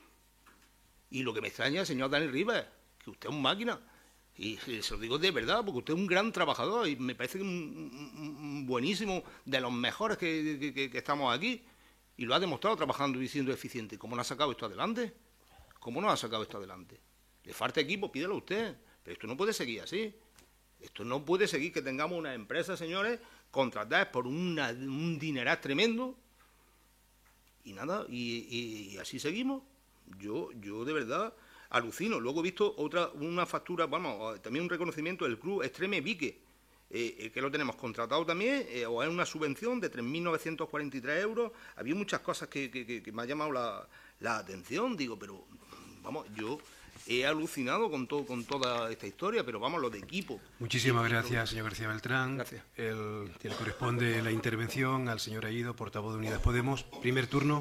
Y lo que me extraña, señor Dani Rivas, que usted es un máquina. Y se lo digo de verdad, porque usted es un gran trabajador y me parece un, un, un buenísimo, de los mejores que, que, que estamos aquí. Y lo ha demostrado trabajando y siendo eficiente. ¿Cómo no ha sacado esto adelante? ¿Cómo no ha sacado esto adelante? Le falta equipo, pídelo a usted. Pero esto no puede seguir así. Esto no puede seguir que tengamos una empresa, señores, contratadas por una, un dineral tremendo. Y nada, y, y, y así seguimos. Yo, yo de verdad alucino. Luego he visto otra, una factura, vamos, también un reconocimiento del Club Extreme Vique, eh, eh, que lo tenemos contratado también, eh, o es una subvención de tres mil novecientos cuarenta y tres euros. Había muchas cosas que, que, que, que me ha llamado la, la atención, digo, pero vamos, yo he alucinado con todo, con toda esta historia, pero vamos, lo de Equipo. Muchísimas gracias, señor García Beltrán. Gracias. El, que le corresponde la intervención al señor Aído, portavoz de Unidas Podemos. Primer turno.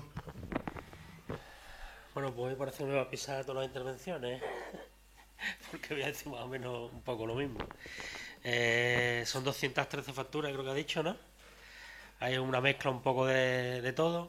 Bueno, pues hoy parece que me va a pisar todas las intervenciones, porque voy a decir más o menos un poco lo mismo. Eh, son doscientas trece facturas, creo que ha dicho, ¿no? Hay una mezcla un poco de, de todo,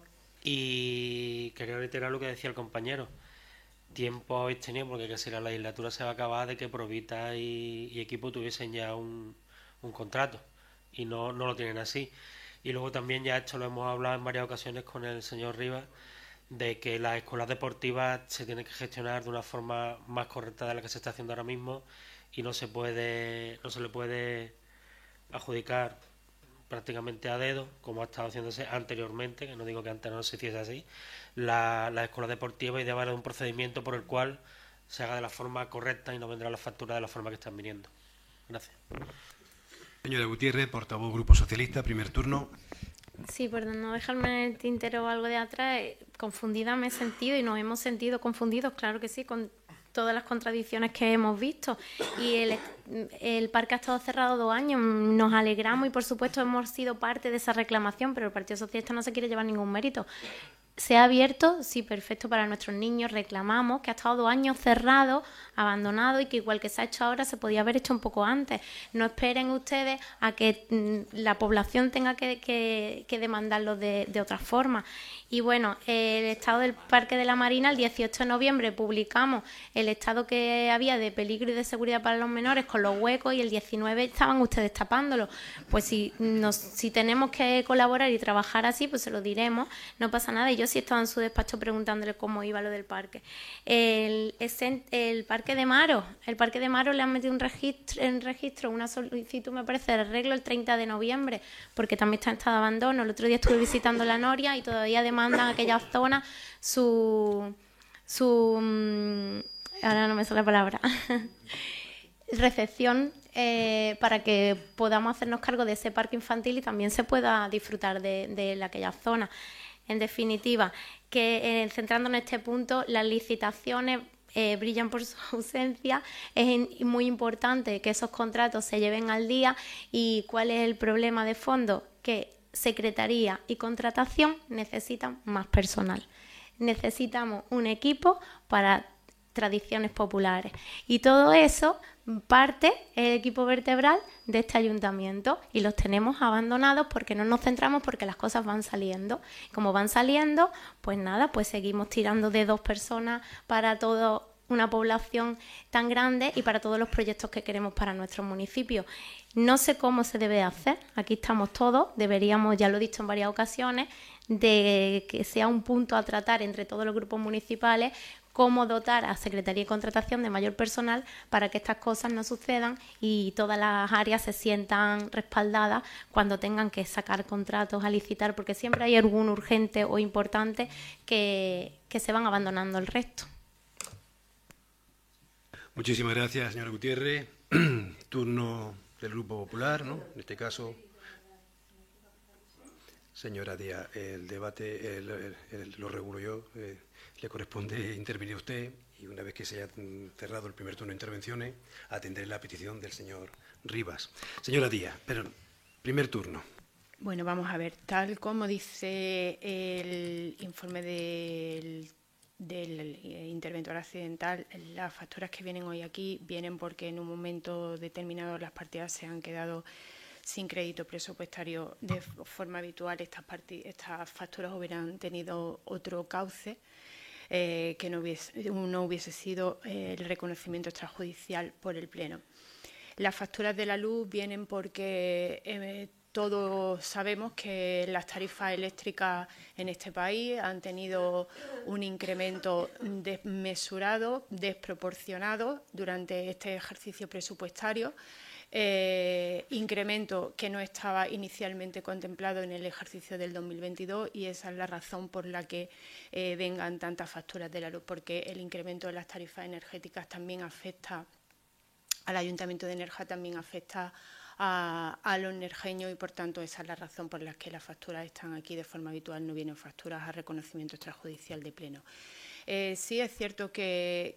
y quería reiterar lo que decía el compañero. Tiempo habéis tenido, porque casi la legislatura se va a acabar, de que Provita y, y Equipo tuviesen ya un, un contrato, y no, no lo tienen así. Y luego también, ya esto lo hemos hablado en varias ocasiones con el señor Rivas, de que las escuelas deportivas se tienen que gestionar de una forma más correcta de la que se está haciendo ahora mismo, y no se puede no se le puede adjudicar prácticamente a dedo, como ha estado haciéndose anteriormente, que no digo que antes no se hiciese así, la, la escuela deportiva, y debe haber un procedimiento por el cual se haga de la forma correcta y no vendrán las facturas de la forma que están viniendo. Gracias. Señora Gutiérrez, portavoz Grupo Socialista, primer turno. Sí, por no dejarme en el tintero o algo de atrás, confundida me he sentido y nos hemos sentido confundidos, claro que sí, con todas las contradicciones que hemos visto. Y el, el parque ha estado cerrado dos años, nos alegramos y por supuesto hemos sido parte de esa reclamación, pero el Partido Socialista no se quiere llevar ningún mérito. Se ha abierto, sí, perfecto, para nuestros niños, reclamamos que ha estado dos años cerrado, abandonado, y que igual que se ha hecho ahora se podía haber hecho un poco antes. No esperen ustedes a que mm, la población tenga que, que, que demandarlo de, de otra forma. Y bueno, el estado del Parque de la Marina, el dieciocho de noviembre publicamos el estado que había de peligro y de seguridad para los menores con los huecos, y el diecinueve estaban ustedes tapándolo. Pues si, nos, si tenemos que colaborar y trabajar así, pues se lo diremos, no pasa nada. Y yo sí estaba en su despacho preguntándole cómo iba lo del parque. El, el, el Parque de Maro, el Parque de Maro le han metido un registro, en registro una solicitud, me parece, de arreglo el treinta de noviembre, porque también está en estado de abandono. El otro día estuve visitando la Noria y todavía demandan aquella zona su... su ahora no me sale la palabra... recepción eh, para que podamos hacernos cargo de ese parque infantil y también se pueda disfrutar de, de aquella zona. En definitiva, que eh, centrándonos en este punto, las licitaciones eh, brillan por su ausencia. Es in, muy importante que esos contratos se lleven al día. ¿Y cuál es el problema de fondo? Que Secretaría y contratación necesitan más personal. Necesitamos un equipo para tradiciones populares. Y todo eso parte el equipo vertebral de este ayuntamiento y los tenemos abandonados porque no nos centramos, porque las cosas van saliendo. Como van saliendo, pues nada, pues seguimos tirando de dos personas para toda una población tan grande y para todos los proyectos que queremos para nuestro municipio. No sé cómo se debe hacer, aquí estamos todos, deberíamos, ya lo he dicho en varias ocasiones, de que sea un punto a tratar entre todos los grupos municipales, cómo dotar a Secretaría y Contratación de mayor personal para que estas cosas no sucedan y todas las áreas se sientan respaldadas cuando tengan que sacar contratos a licitar, porque siempre hay algún urgente o importante que, que se van abandonando el resto. Muchísimas gracias, señora Gutiérrez. Turno del Grupo Popular, ¿no? En este caso, señora Díaz, el debate el, el, el, lo regulo yo. Eh, le corresponde intervenir usted y una vez que se haya cerrado el primer turno de intervenciones, atenderé la petición del señor Rivas. Señora Díaz, pero primer turno. Bueno, vamos a ver, tal como dice el informe del, del interventor accidental, las facturas que vienen hoy aquí vienen porque en un momento determinado las partidas se han quedado sin crédito presupuestario de forma habitual. Estas, estas facturas hubieran tenido otro cauce. Eh, que no hubiese, no hubiese sido eh, el reconocimiento extrajudicial por el Pleno. Las facturas de la luz vienen porque eh, todos sabemos que las tarifas eléctricas en este país han tenido un incremento desmesurado, desproporcionado durante este ejercicio presupuestario. Eh, incremento que no estaba inicialmente contemplado en el ejercicio del dos mil veintidós y esa es la razón por la que eh, vengan tantas facturas de la luz, porque el incremento de las tarifas energéticas también afecta al Ayuntamiento de Nerja, también afecta a, a los nerjeños y por tanto esa es la razón por la que las facturas están aquí de forma habitual, no vienen facturas a reconocimiento extrajudicial de Pleno. Eh, sí es cierto que,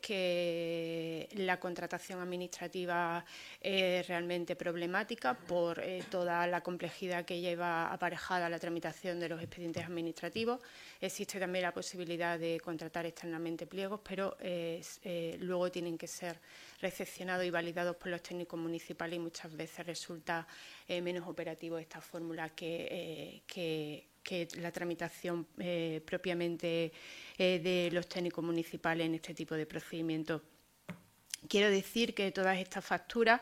que la contratación administrativa es realmente problemática por eh, toda la complejidad que lleva aparejada la tramitación de los expedientes administrativos. Existe también la posibilidad de contratar externamente pliegos, pero eh, eh, luego tienen que ser recepcionados y validados por los técnicos municipales y muchas veces resulta eh, menos operativo esta fórmula que, eh, que que la tramitación eh, propiamente eh, de los técnicos municipales en este tipo de procedimientos. Quiero decir que todas estas facturas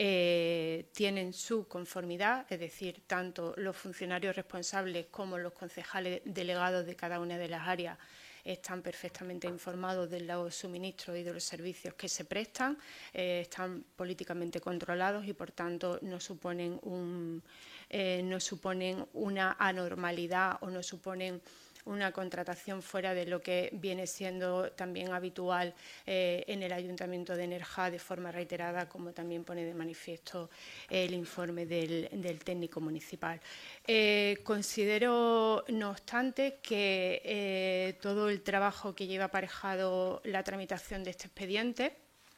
eh, tienen su conformidad, es decir, tanto los funcionarios responsables como los concejales delegados de cada una de las áreas están perfectamente informados de los suministros y de los servicios que se prestan, eh, están políticamente controlados y, por tanto, no suponen un... Eh, no suponen una anormalidad o no suponen una contratación fuera de lo que viene siendo también habitual eh, en el Ayuntamiento de Nerja de forma reiterada, como también pone de manifiesto el informe del, del técnico municipal. Eh, considero, no obstante, que eh, todo el trabajo que lleva aparejado la tramitación de este expediente,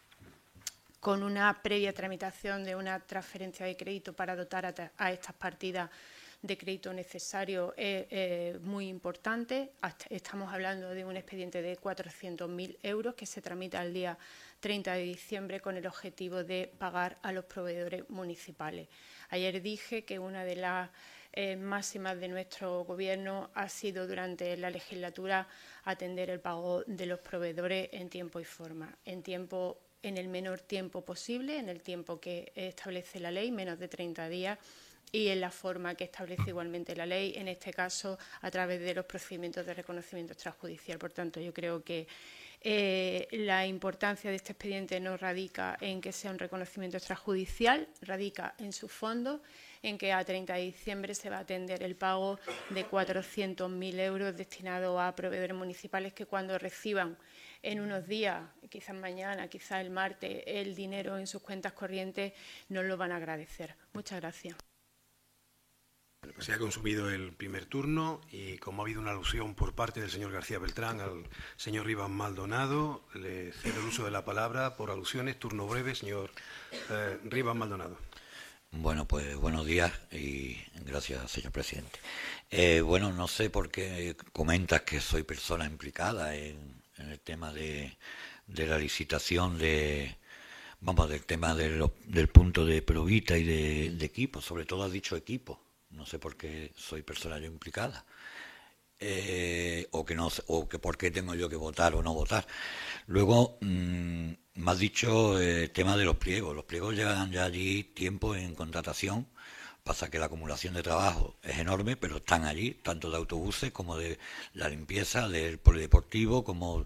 con una previa tramitación de una transferencia de crédito para dotar a, a estas partidas de crédito necesario es eh, muy importante. Hasta estamos hablando de un expediente de cuatrocientos mil euros que se tramita el día treinta de diciembre con el objetivo de pagar a los proveedores municipales. Ayer dije que una de las eh, máximas de nuestro Gobierno ha sido durante la legislatura atender el pago de los proveedores en tiempo y forma, en tiempo en el menor tiempo posible, en el tiempo que establece la ley, menos de treinta días, y en la forma que establece igualmente la ley, en este caso a través de los procedimientos de reconocimiento extrajudicial. Por tanto, yo creo que eh, la importancia de este expediente no radica en que sea un reconocimiento extrajudicial, radica en su fondo, en que a treinta de diciembre se va a atender el pago de cuatrocientos mil euros destinados a proveedores municipales que cuando reciban en unos días, quizás mañana, quizás el martes, el dinero en sus cuentas corrientes, nos lo van a agradecer. Muchas gracias. Pues se ha consumido el primer turno y como ha habido una alusión por parte del señor García Beltrán al señor Rivas Maldonado, le cedo el uso de la palabra por alusiones. Turno breve, señor eh, Rivas Maldonado. Bueno, pues buenos días y gracias, señor presidente. Eh, bueno, no sé por qué comentas que soy persona implicada en, en el tema de, de la licitación de, vamos, del tema de lo, del punto de Provita y de, de equipo. Sobre todo has dicho equipo. No sé por qué soy persona yo implicada. Eh, o que no o que por qué tengo yo que votar o no votar. Luego mmm, me has dicho el eh, tema de los pliegos. Los pliegos llevan ya allí tiempo en contratación. Pasa que la acumulación de trabajo es enorme, pero están allí, tanto de autobuses como de la limpieza, del polideportivo, como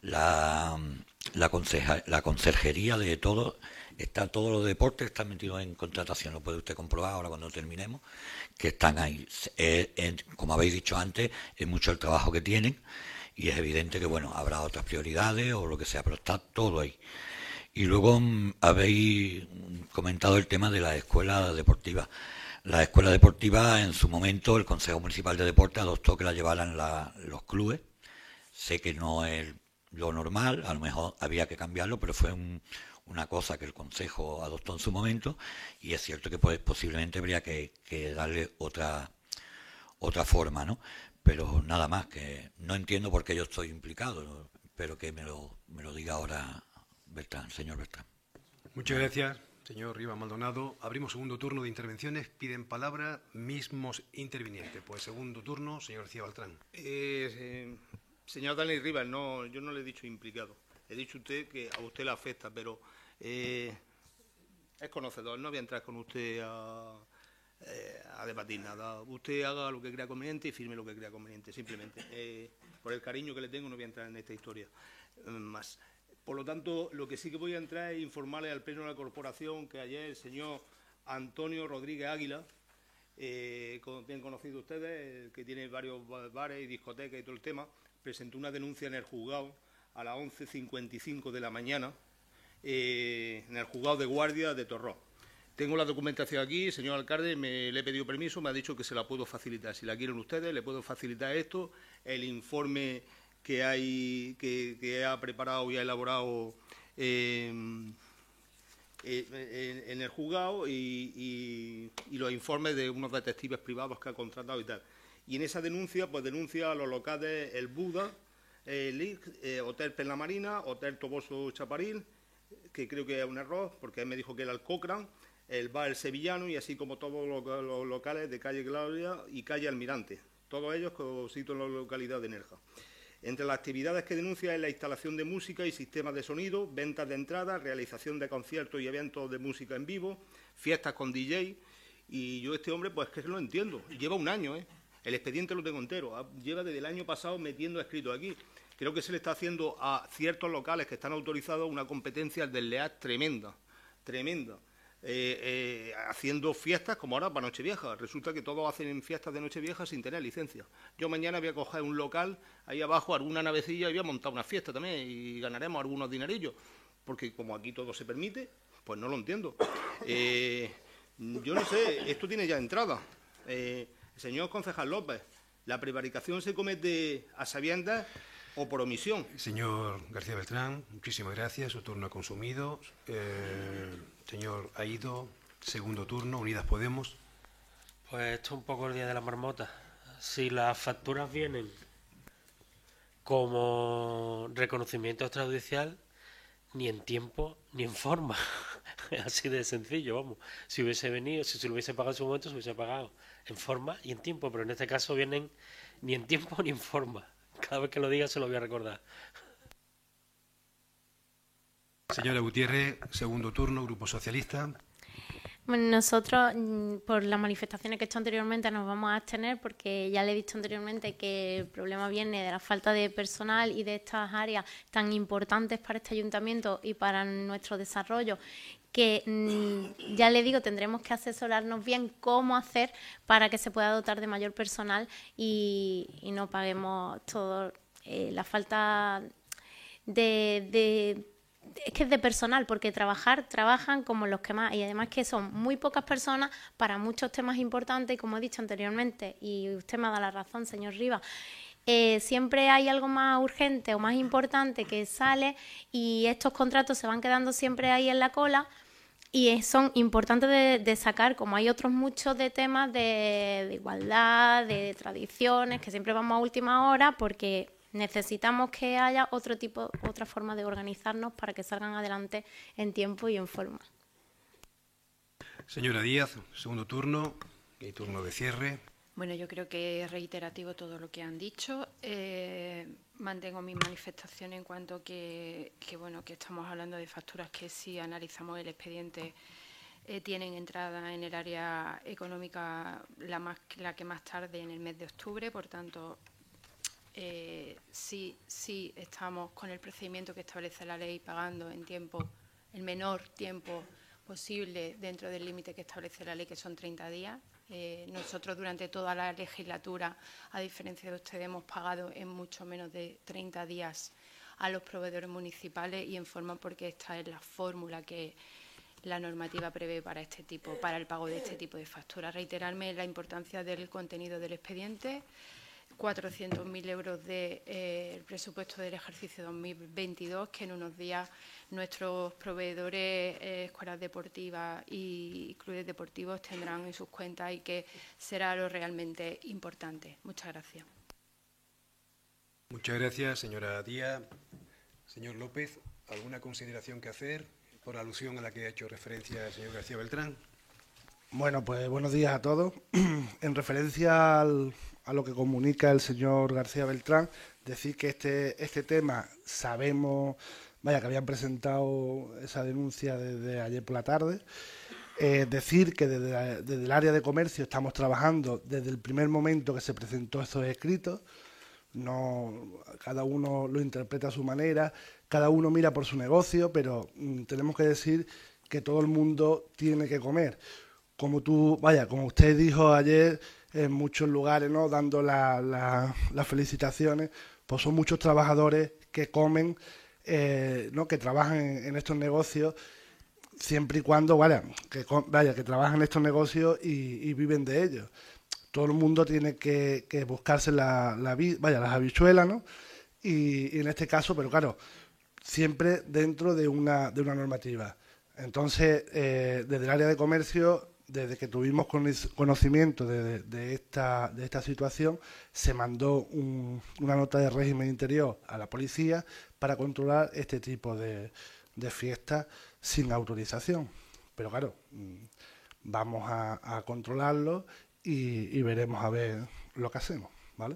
la, la, conceja, la conserjería de todo. Está, todos los deportes están metidos en contratación, lo puede usted comprobar ahora cuando terminemos, que están ahí. Eh, eh, como habéis dicho antes, es mucho el trabajo que tienen y es evidente que bueno, habrá otras prioridades o lo que sea, pero está todo ahí. Y luego mmm, habéis comentado el tema de la escuela deportiva. La escuela deportiva, en su momento, el Consejo Municipal de Deportes adoptó que la llevaran la, los clubes. Sé que no es lo normal, a lo mejor había que cambiarlo, pero fue un... una cosa que el Consejo adoptó en su momento y es cierto que pues, posiblemente habría que, que darle otra otra forma, ¿no? Pero nada más, que no entiendo por qué yo estoy implicado, espero que me lo, me lo diga ahora Bertrán, señor Bertrán. Muchas gracias, señor Rivas Maldonado. Abrimos segundo turno de intervenciones. Piden palabra mismos intervinientes. Pues segundo turno, señor García Beltrán. Eh, eh, señor Dani Rivas, no, yo no le he dicho implicado. He dicho usted que a usted le afecta, pero eh, es conocedor. No voy a entrar con usted a, eh, a debatir nada. Usted haga lo que crea conveniente y firme lo que crea conveniente, simplemente. Eh, por el cariño que le tengo no voy a entrar en esta historia eh, más. Por lo tanto, lo que sí que voy a entrar es informarle al Pleno de la Corporación que ayer el señor Antonio Rodríguez Águila, eh, bien conocido ustedes, que tiene varios bares y discotecas y todo el tema, presentó una denuncia en el juzgado a las once cincuenta y cinco de la mañana, eh, en el juzgado de guardia de Torró. Tengo la documentación aquí, señor alcalde, me, le he pedido permiso, me ha dicho que se la puedo facilitar. Si la quieren ustedes, le puedo facilitar esto, el informe que, hay, que, que ha preparado y ha elaborado eh, eh, en, en el juzgado y, y, y los informes de unos detectives privados que ha contratado y tal. Y en esa denuncia, pues denuncia a los locales El Buda, el eh, Hotel Perla Marina, Hotel Toboso Chaparil, que creo que es un error, porque él me dijo que era el Cochrane, el Bar El Sevillano y así como todos los, los locales de calle Claudia y calle Almirante, todos ellos que cito en la localidad de Nerja. Entre las actividades que denuncia es la instalación de música y sistemas de sonido, ventas de entradas, realización de conciertos y eventos de música en vivo, fiestas con D J, y yo este hombre pues que lo entiendo, lleva un año, ¿eh? El expediente lo tengo entero, lleva desde el año pasado metiendo escrito aquí. Creo que se le está haciendo a ciertos locales que están autorizados una competencia desleal tremenda, tremenda. Eh, eh, haciendo fiestas como ahora para Nochevieja. Resulta que todos hacen fiestas de Nochevieja sin tener licencia. Yo mañana voy a coger un local ahí abajo, alguna navecilla y voy a montar una fiesta también y ganaremos algunos dinerillos. Porque como aquí todo se permite, pues no lo entiendo. Eh, yo no sé, esto tiene ya entrada. Eh, señor concejal López, ¿la prevaricación se comete a sabiendas o por omisión? Señor García Beltrán, muchísimas gracias. Su turno ha consumido. Eh, señor Aído, segundo turno, Unidas Podemos. Pues esto es un poco el día de la marmota. Si las facturas vienen como reconocimiento extrajudicial, ni en tiempo ni en forma. Así de sencillo, vamos. Si hubiese venido, si se lo hubiese pagado en su momento, se hubiese pagado en forma y en tiempo, pero en este caso vienen ni en tiempo ni en forma. Cada vez que lo diga se lo voy a recordar. Señora Gutiérrez, segundo turno, Grupo Socialista. Bueno, nosotros, por las manifestaciones que he hecho anteriormente, nos vamos a abstener porque ya le he dicho anteriormente que el problema viene de la falta de personal y de estas áreas tan importantes para este ayuntamiento y para nuestro desarrollo, que mmm, ya le digo, tendremos que asesorarnos bien cómo hacer para que se pueda dotar de mayor personal y, y no paguemos todo eh, la falta de... de es que es de personal, porque trabajar, trabajan como los que más, y además que son muy pocas personas para muchos temas importantes, y como he dicho anteriormente, y usted me ha dado la razón, señor Rivas, eh, siempre hay algo más urgente o más importante que sale y estos contratos se van quedando siempre ahí en la cola. Y son importantes de, de sacar, como hay otros muchos de temas de, de igualdad, de tradiciones, que siempre vamos a última hora porque necesitamos que haya otro tipo, otra forma de organizarnos para que salgan adelante en tiempo y en forma. Señora Díaz, segundo turno y turno de cierre. Bueno, yo creo que es reiterativo todo lo que han dicho. Eh, mantengo mi manifestación en cuanto que, que, bueno, que estamos hablando de facturas que si analizamos el expediente eh, tienen entrada en el área económica la, más, la que más tarde en el mes de octubre. Por tanto, eh, sí, sí estamos con el procedimiento que establece la ley pagando en tiempo, el menor tiempo posible dentro del límite que establece la ley, que son treinta días. Eh, nosotros durante toda la legislatura, a diferencia de ustedes, hemos pagado en mucho menos de treinta días a los proveedores municipales y en forma porque esta es la fórmula que la normativa prevé para este tipo, para el pago de este tipo de facturas. Reiterarme la importancia del contenido del expediente. cuatrocientos mil euros del de, eh, presupuesto del ejercicio dos mil veintidós, que en unos días nuestros proveedores, eh, escuelas deportivas y clubes deportivos tendrán en sus cuentas y que será lo realmente importante. Muchas gracias. Muchas gracias, señora Díaz. Señor López, ¿alguna consideración que hacer por alusión a la que ha hecho referencia el señor García Beltrán? Bueno, pues buenos días a todos. En referencia al, a lo que comunica el señor García Beltrán, decir que este, este tema sabemos, vaya, que habían presentado esa denuncia desde ayer por la tarde. Eh, decir que desde, la, desde el área de comercio estamos trabajando desde el primer momento que se presentó estos escritos. No, cada uno lo interpreta a su manera, cada uno mira por su negocio, pero mm, tenemos que decir que todo el mundo tiene que comer. Como tú, vaya, como usted dijo ayer en muchos lugares, ¿no?, dando la, la, las felicitaciones, pues son muchos trabajadores que comen, eh, ¿no?, que trabajan en, en estos negocios, siempre y cuando, vaya, que, vaya, que trabajan en estos negocios y, y viven de ellos. Todo el mundo tiene que, que buscarse la, la, vaya, las habichuelas, ¿no? Y, y en este caso, pero claro, siempre dentro de una, de una normativa. Entonces, eh, desde el área de comercio, desde que tuvimos conocimiento de, de, de, esta, de esta situación, se mandó un, una nota de régimen interior a la policía para controlar este tipo de, de fiestas sin autorización. Pero claro, vamos a, a controlarlo y, y veremos a ver lo que hacemos, ¿vale?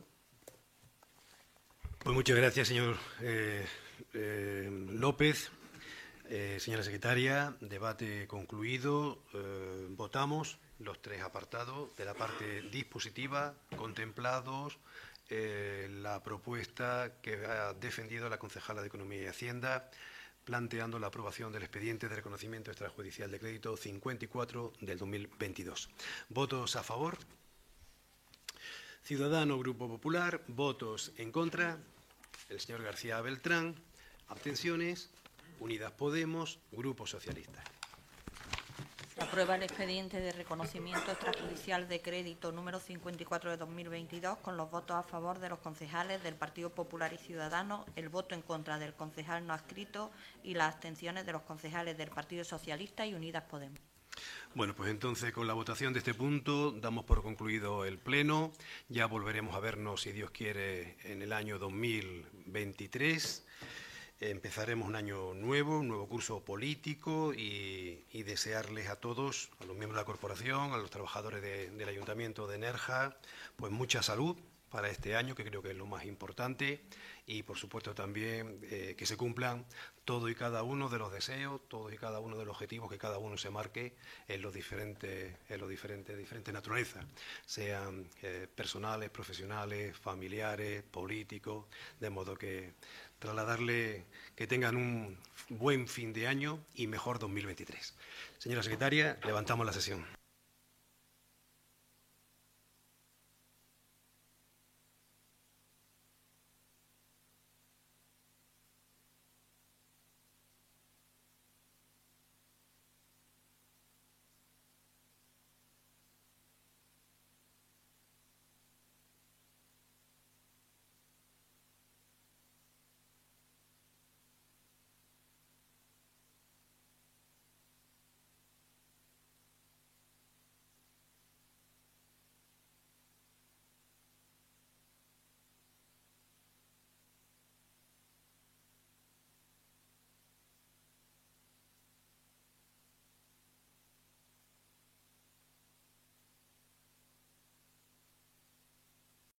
Pues muchas gracias, señor eh, eh, López. Eh, señora secretaria, debate concluido. Eh, votamos los tres apartados de la parte dispositiva, contemplados eh, la propuesta que ha defendido la concejala de Economía y Hacienda, planteando la aprobación del expediente de reconocimiento extrajudicial de crédito cincuenta y cuatro del dos mil veintidós. ¿Votos a favor? Ciudadano, Grupo Popular. ¿Votos en contra? El señor García Beltrán. ¿Abstenciones? Unidas Podemos, Grupo Socialista. Se aprueba el expediente de reconocimiento extrajudicial de crédito número cincuenta y cuatro de dos mil veintidós con los votos a favor de los concejales del Partido Popular y Ciudadanos, el voto en contra del concejal no adscrito y las abstenciones de los concejales del Partido Socialista y Unidas Podemos. Bueno, pues entonces con la votación de este punto damos por concluido el Pleno. Ya volveremos a vernos, si Dios quiere, en el año dos mil veintitrés. Empezaremos un año nuevo, un nuevo curso político y, y desearles a todos, a los miembros de la corporación, a los trabajadores de, del Ayuntamiento de Nerja, pues mucha salud para este año, que creo que es lo más importante, y por supuesto también eh, que se cumplan todo y cada uno de los deseos, todos y cada uno de los objetivos que cada uno se marque en los diferentes, en los diferentes, diferentes naturalezas, sean eh, personales, profesionales, familiares, políticos, de modo que trasladarle que tengan un buen fin de año y mejor dos mil veintitrés. Señora secretaria, levantamos la sesión.